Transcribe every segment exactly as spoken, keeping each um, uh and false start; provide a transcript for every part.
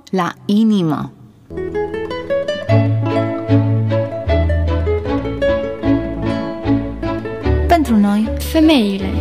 la inimă. Pentru noi, femeile.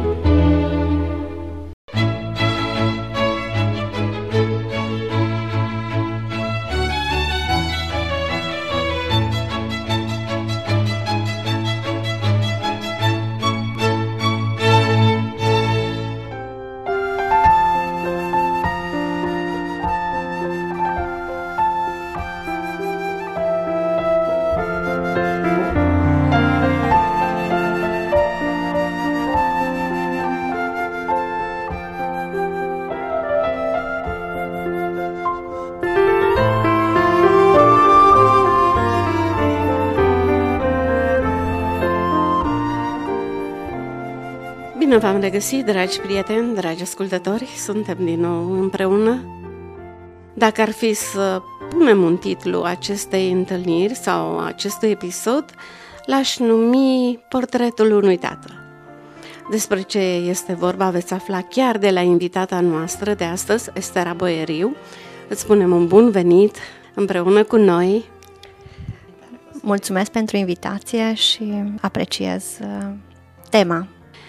Bine v-am regăsit, dragi prieteni, dragi ascultători, suntem din nou împreună. Dacă ar fi să punem un titlu acestei întâlniri sau acestui episod, l-aș numi Portretul unui tată. Despre ce este vorba veți afla chiar de la invitata noastră de astăzi, Estera Boieriu. Îți spunem un bun venit împreună cu noi. Mulțumesc pentru invitație și apreciez uh, tema.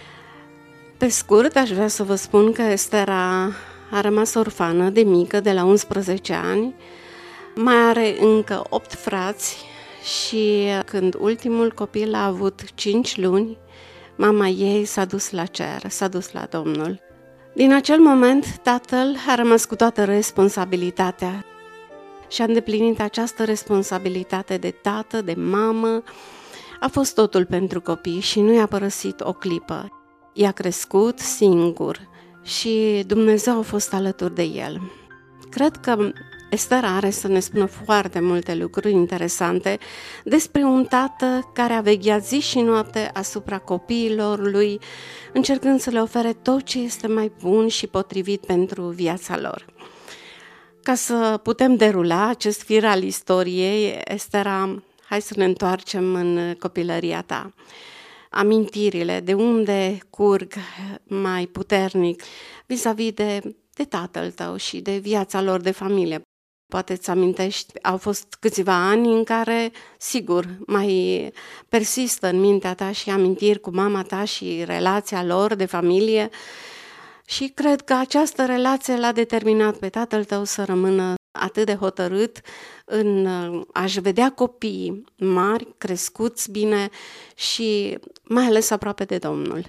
Pe scurt, aș vrea să vă spun că Estera a rămas orfană de mică, de la unsprezece ani, mai are încă opt frați și când ultimul copil a avut cinci luni, mama ei s-a dus la cer, s-a dus la Domnul. Din acel moment, tatăl a rămas cu toată responsabilitatea și a îndeplinit această responsabilitate de tată, de mamă. A fost totul pentru copii și nu i-a părăsit o clipă. I-a crescut singur și Dumnezeu a fost alături de el. Cred că Estera are să ne spună foarte multe lucruri interesante despre un tată care a vegheat zi și noapte asupra copiilor lui, încercând să le ofere tot ce este mai bun și potrivit pentru viața lor. Ca să putem derula acest fir al istoriei, Estera, hai să ne întoarcem în copilăria ta. Amintirile, de unde curg mai puternic vis-a-vis de, de tatăl tău și de viața lor de familie. Poate îți amintești, au fost câțiva ani în care, sigur, mai persistă în mintea ta și amintiri cu mama ta și relația lor de familie și cred că această relație l-a determinat pe tatăl tău să rămână atât de hotărât în a-și vedea copiii mari, crescuți bine și mai ales aproape de Domnul.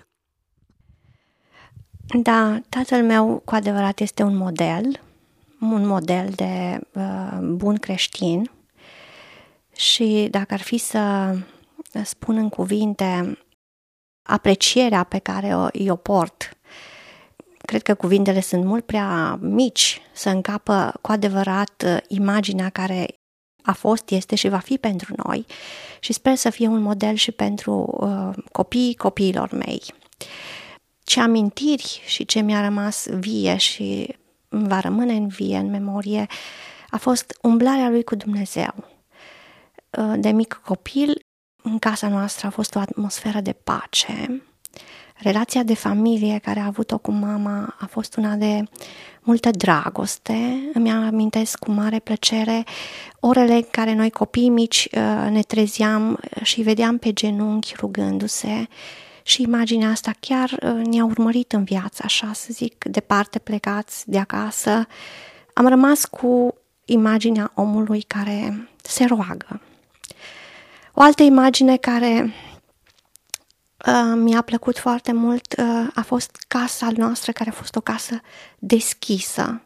Da, tatăl meu cu adevărat este un model, un model de uh, bun creștin și dacă ar fi să spun în cuvinte aprecierea pe care o, o port, cred că cuvintele sunt mult prea mici să încapă cu adevărat imaginea care a fost, este și va fi pentru noi și sper să fie un model și pentru uh, copiii copiilor mei. Ce amintiri și ce mi-a rămas vie și va rămâne în vie, în memorie, a fost umblarea lui cu Dumnezeu. Uh, de mic copil, în casa noastră a fost o atmosferă de pace. Relația de familie care a avut-o cu mama a fost una de multă dragoste. Îmi amintesc cu mare plăcere orele în care noi copii mici ne trezeam și vedeam pe genunchi rugându-se și imaginea asta chiar ne-a urmărit în viață, așa să zic, departe plecați de acasă. Am rămas cu imaginea omului care se roagă. O altă imagine care Uh, mi-a plăcut foarte mult uh, a fost casa noastră, care a fost o casă deschisă.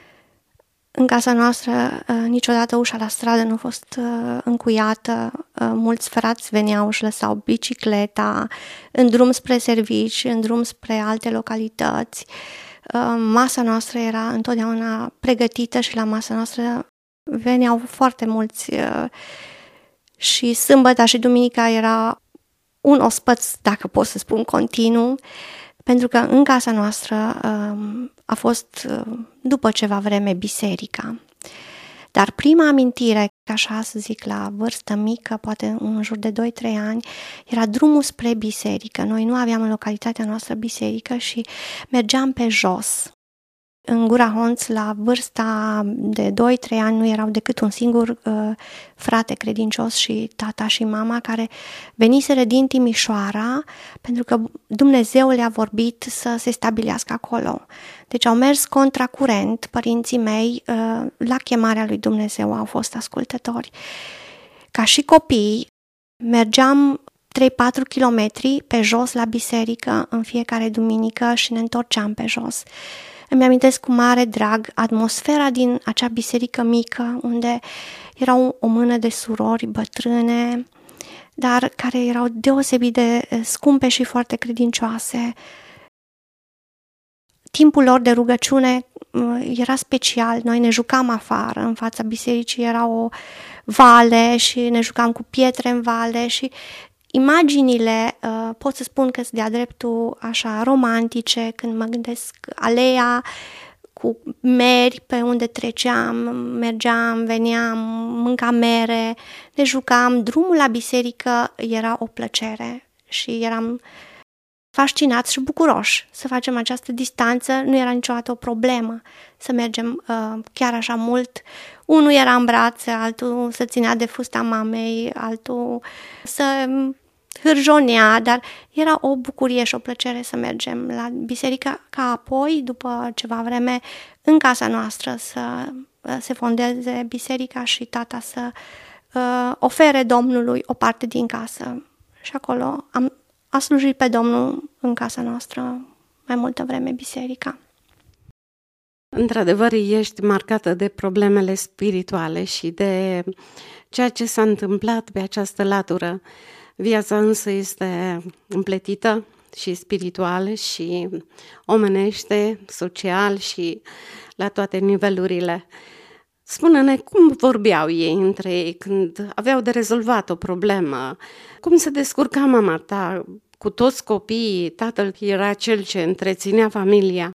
În casa noastră uh, niciodată ușa la stradă nu a fost uh, încuiată, uh, mulți frați veneau și lăsau bicicleta în drum spre servici, în drum spre alte localități. Uh, masa noastră era întotdeauna pregătită și la masa noastră veneau foarte mulți uh, și sâmbătă și duminica era un ospăț, dacă pot să spun, continuu, pentru că în casa noastră a fost, după ceva vreme, biserica. Dar prima amintire, așa să zic, la vârstă mică, poate în jur de doi trei ani, era drumul spre biserică. Noi nu aveam în localitatea noastră biserică și mergeam pe jos. În Gura Honț, la vârsta de doi trei ani, nu erau decât un singur uh, frate credincios și tata și mama, care veniseră din Timișoara pentru că Dumnezeu le-a vorbit să se stabilească acolo. Deci au mers contra curent, părinții mei, uh, la chemarea lui Dumnezeu au fost ascultători. Ca și copii, mergeam trei patru kilometri pe jos la biserică în fiecare duminică și ne întorceam pe jos. Îmi amintesc cu mare drag atmosfera din acea biserică mică, unde erau o mână de surori bătrâne, dar care erau deosebit de scumpe și foarte credincioase. Timpul lor de rugăciune era special. Noi ne jucam afară, în fața bisericii era o vale și ne jucam cu pietre în vale și imaginile, uh, pot să spun că sunt de-a dreptul așa romantice, când mă gândesc aleea cu meri pe unde treceam, mergeam, veneam, mâncam mere, ne jucam, drumul la biserică era o plăcere și eram fascinați și bucuroși să facem această distanță, nu era niciodată o problemă să mergem uh, chiar așa mult. Unul era în brațe, altul să ținea de fusta mamei, altul să hârjonea, dar era o bucurie și o plăcere să mergem la biserică, ca apoi, după ceva vreme, în casa noastră să se fondeze biserica și tata să uh, ofere Domnului o parte din casă. Și acolo am a slujit pe Domnul în casa noastră mai multă vreme biserica. Într-adevăr, ești marcată de problemele spirituale și de ceea ce s-a întâmplat pe această latură. Viața însă este împletită și spirituală și omenește, social și la toate nivelurile. Spune-ne cum vorbeau ei între ei când aveau de rezolvat o problemă, cum se descurca mama ta cu toți copiii, tatăl era cel ce întreținea familia.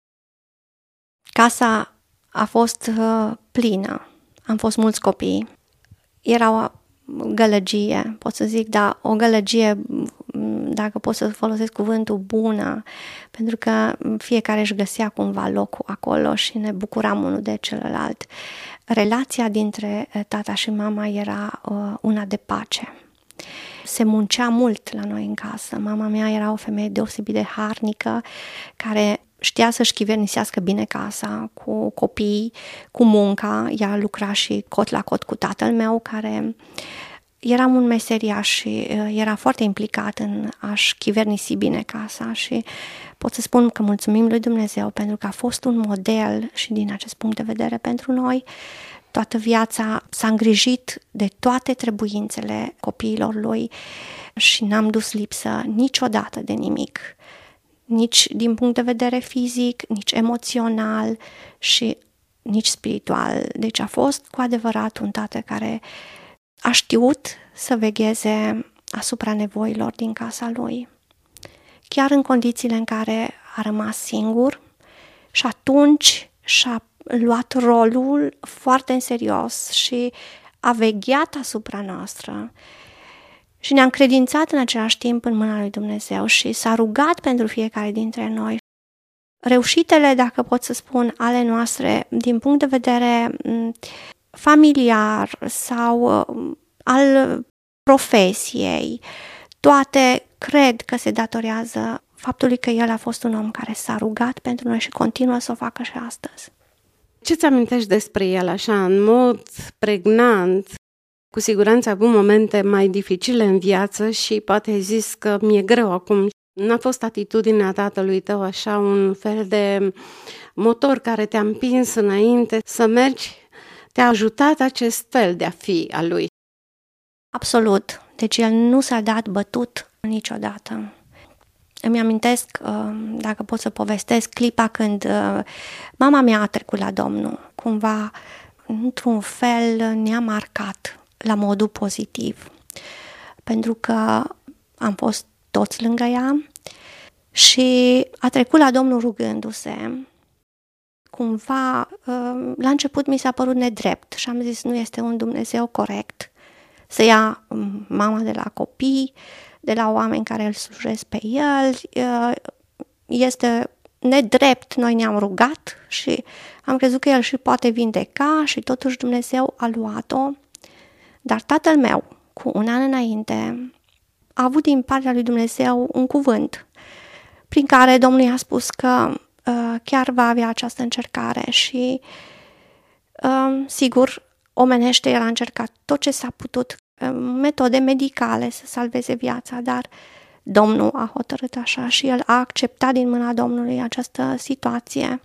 Casa a fost uh, plină, am fost mulți copii, era o gălăgie, pot să zic, dar o gălăgie, dacă pot să folosesc cuvântul, bună, pentru că fiecare își găsea cumva locul acolo și ne bucuram unul de celălalt. Relația dintre tata și mama era uh, una de pace. Se muncea mult la noi în casă. Mama mea era o femeie deosebit de harnică, care știa să-și chivernisească bine casa cu copii, cu munca. Ea lucra și cot la cot cu tatăl meu, care era un meseriaș și era foarte implicat în a-și chivernisi bine casa și pot să spun că mulțumim lui Dumnezeu pentru că a fost un model și din acest punct de vedere pentru noi. Toată viața s-a îngrijit de toate trebuințele copiilor lui și n-am dus lipsă niciodată de nimic, nici din punct de vedere fizic, nici emoțional și nici spiritual. Deci a fost cu adevărat un tată care a știut să vegheze asupra nevoilor din casa lui, chiar în condițiile în care a rămas singur și atunci și-a luat rolul foarte în serios și a vegheat asupra noastră și ne-a încredințat în același timp în mâna lui Dumnezeu și s-a rugat pentru fiecare dintre noi. Reușitele, dacă pot să spun, ale noastre din punct de vedere familiar sau al profesiei, toate cred că se datorează faptului că el a fost un om care s-a rugat pentru noi și continuă să o facă și astăzi. Ce-ți amintești despre el așa, în mod pregnant? Cu siguranță a avut momente mai dificile în viață și poate ai zis că mi-e greu acum. N-a fost atitudinea tatălui tău așa un fel de motor care te-a împins înainte să mergi? Te-a ajutat acest fel de a fi al lui? Absolut. Deci el nu s-a dat bătut niciodată. Îmi amintesc, dacă pot să povestesc, clipa când mama mea a trecut la Domnul. Cumva, într-un fel, ne-a marcat la modul pozitiv. Pentru că am fost toți lângă ea și a trecut la Domnul rugându-se. Cumva, la început mi s-a părut nedrept și am zis, nu este un Dumnezeu corect să ia mama de la copii, de la oameni care îl slujesc pe el. Este nedrept noi ne-am rugat și am crezut că El și poate vindeca și totuși Dumnezeu a luat-o. Dar tatăl meu, cu un an înainte, a avut din partea lui Dumnezeu un cuvânt prin care Domnul i-a spus că uh, chiar va avea această încercare și uh, sigur, omenește el a încercat tot ce s-a putut, uh, metode medicale să salveze viața, dar Domnul a hotărât așa și el a acceptat din mâna Domnului această situație.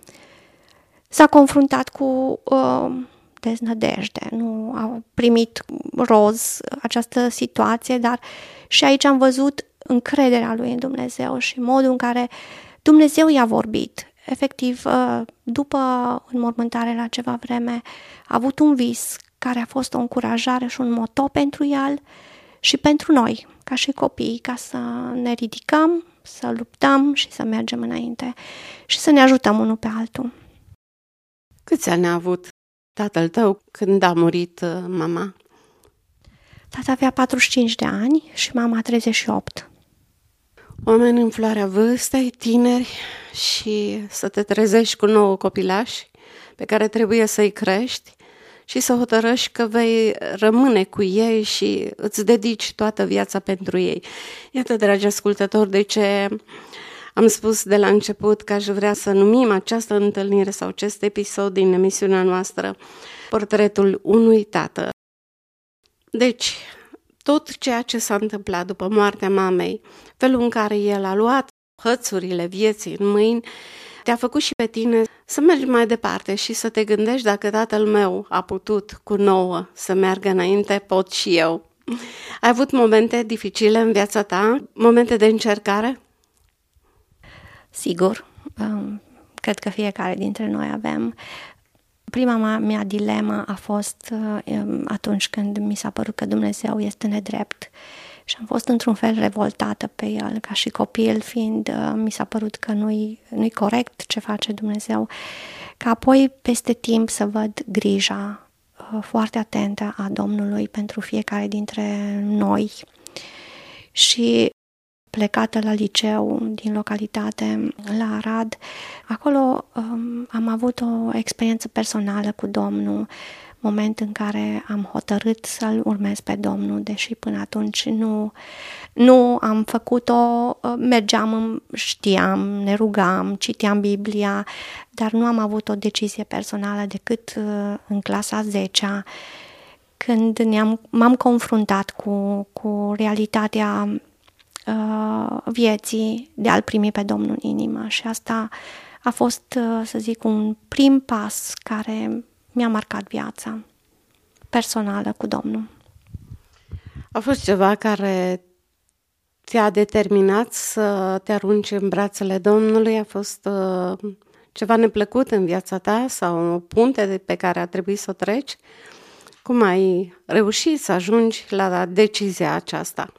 S-a confruntat cu uh, deznădejde, nu a primit roz această situație, dar și aici am văzut încrederea lui în Dumnezeu și modul în care Dumnezeu i-a vorbit. Efectiv, după înmormântare la ceva vreme, a avut un vis care a fost o încurajare și un moto pentru el și pentru noi, ca și copii, ca să ne ridicăm, să luptăm și să mergem înainte și să ne ajutăm unul pe altul. Câți ani a avut tatăl tău când a murit mama? Tata avea patruzeci și cinci de ani și mama treizeci și opt. Oameni în floarea vârstei, tineri, și să te trezești cu nouă copilași pe care trebuie să-i crești și să hotărăști că vei rămâne cu ei și îți dedici toată viața pentru ei. Iată, dragi ascultători, de ce am spus de la început că aș vrea să numim această întâlnire sau acest episod din emisiunea noastră Portretul unui tată. Deci, tot ceea ce s-a întâmplat după moartea mamei, felul în care el a luat hățurile vieții în mâini, te-a făcut și pe tine să mergi mai departe și să te gândești dacă tatăl meu a putut cu nouă să meargă înainte, pot și eu. Ai avut momente dificile în viața ta, momente de încercare? Sigur, cred că fiecare dintre noi avem. Prima mea dilemă a fost atunci când mi s-a părut că Dumnezeu este nedrept și am fost într-un fel revoltată pe El, ca și copil, fiind mi s-a părut că nu-i, nu-i corect ce face Dumnezeu, ca apoi peste timp să văd grija foarte atentă a Domnului pentru fiecare dintre noi și plecată la liceu din localitate, la Arad. Acolo um, am avut o experiență personală cu Domnul, moment în care am hotărât să-L urmez pe Domnul, deși până atunci nu, nu am făcut-o, mergeam, știam, ne rugam, citeam Biblia, dar nu am avut o decizie personală decât uh, în clasa a zecea, când ne-am, m-am confruntat cu, cu realitatea vieții de a-L primi pe Domnul în inimă și asta a fost, să zic, un prim pas care mi-a marcat viața personală cu Domnul. A fost ceva care te-a determinat să te arunci în brațele Domnului? A fost uh, ceva neplăcut în viața ta sau o punte pe care a trebuit să o treci? Cum ai reușit să ajungi la decizia aceasta?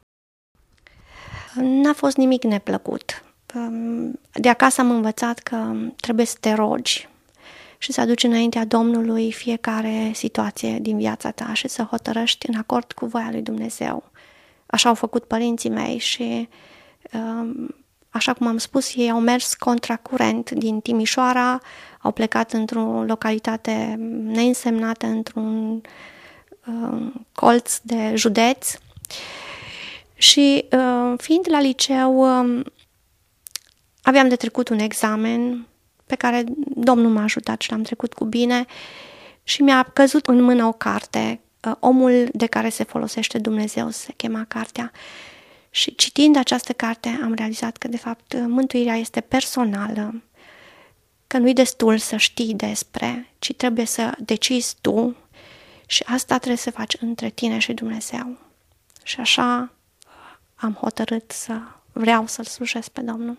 N-a fost nimic neplăcut. De acasă am învățat că trebuie să te rogi și să aduci înaintea Domnului fiecare situație din viața ta și să hotărăști în acord cu voia lui Dumnezeu. Așa au făcut părinții mei și, așa cum am spus, ei au mers contra curent din Timișoara, au plecat într-o localitate neînsemnată, într-un colț de județ. Și uh, fiind la liceu, uh, aveam de trecut un examen pe care Domnul m-a ajutat și l-am trecut cu bine și mi-a căzut în mână o carte, uh, Omul de care se folosește Dumnezeu, se chema cartea. Și citind această carte am realizat că de fapt mântuirea este personală, că nu-i destul să știi despre, ci trebuie să decizi tu și asta trebuie să faci între tine și Dumnezeu. Și așa am hotărât să vreau să-L slujesc pe Domnul.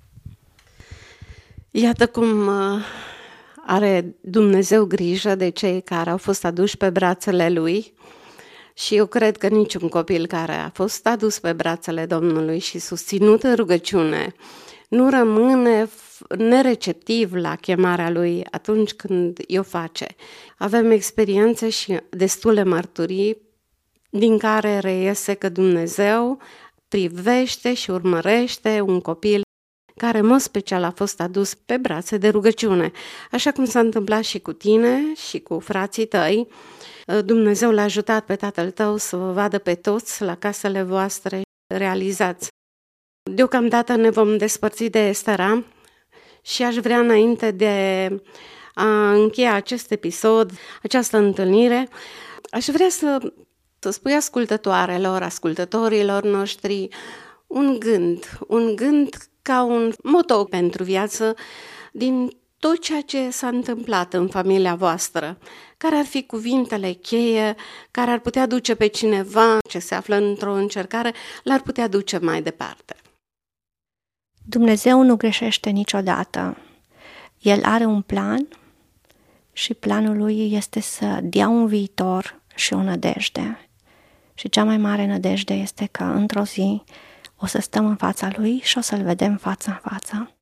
Iată cum are Dumnezeu grijă de cei care au fost aduși pe brațele Lui și eu cred că niciun copil care a fost adus pe brațele Domnului și susținut în rugăciune nu rămâne nereceptiv la chemarea Lui atunci când o face. Avem experiențe și destule mărturii din care reiese că Dumnezeu privește și urmărește un copil care în mod special a fost adus pe brațe de rugăciune. Așa cum s-a întâmplat și cu tine și cu frații tăi, Dumnezeu l-a ajutat pe tatăl tău să vă vadă pe toți la casele voastre realizați. Deocamdată ne vom despărți de Estera și aș vrea, înainte de a încheia acest episod, această întâlnire, aș vrea să, să spui ascultătoarelor, ascultătorilor noștri un gând, un gând ca un moto pentru viață din tot ceea ce s-a întâmplat în familia voastră. Care ar fi cuvintele cheie care ar putea duce pe cineva ce se află într-o încercare, l-ar putea duce mai departe? Dumnezeu nu greșește niciodată. El are un plan și planul lui este să dea un viitor și o nădejde. Și cea mai mare nădejde este că într-o zi o să stăm în fața lui și o să-l vedem față în față.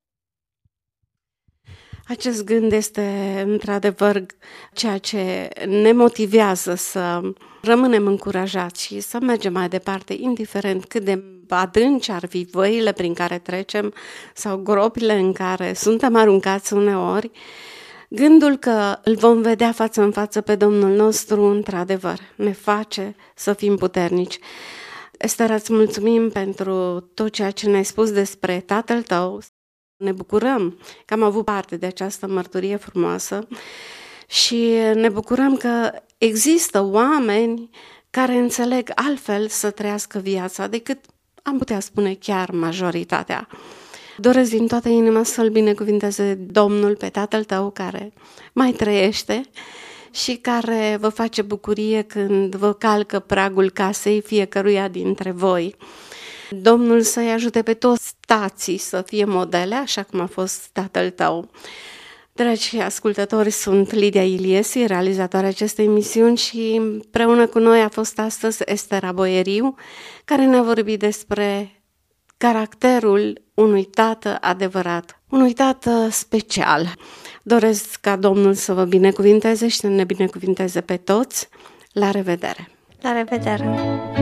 Acest gând este într-adevăr ceea ce ne motivează să rămânem încurajați și să mergem mai departe, indiferent cât de adânci ar fi văile prin care trecem sau gropile în care suntem aruncați uneori. Gândul că îl vom vedea față în față pe Domnul nostru, într-adevăr, ne face să fim puternici. Estera, îți mulțumim pentru tot ceea ce ne-ai spus despre tatăl tău. Ne bucurăm că am avut parte de această mărturie frumoasă și ne bucurăm că există oameni care înțeleg altfel să trăiască viața decât am putea spune chiar majoritatea. Doresc din toată inima să-l binecuvinteze Domnul pe tatăl tău care mai trăiește și care vă face bucurie când vă calcă pragul casei fiecăruia dintre voi. Domnul să-i ajute pe toți tații să fie modele, așa cum a fost tatăl tău. Dragi ascultători, sunt Lidia Iliesi, realizatoarea acestei emisiuni, și împreună cu noi a fost astăzi Estera Boieriu, care ne-a vorbit despre caracterul unui tată adevărat, unui tată special. Doresc ca Domnul să vă binecuvinteze și să ne binecuvinteze pe toți. La revedere! La revedere!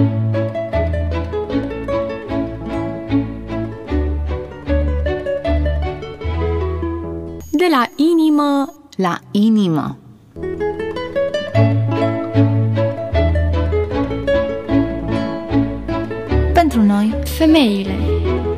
De la inimă la inimă. Pentru noi, femeile.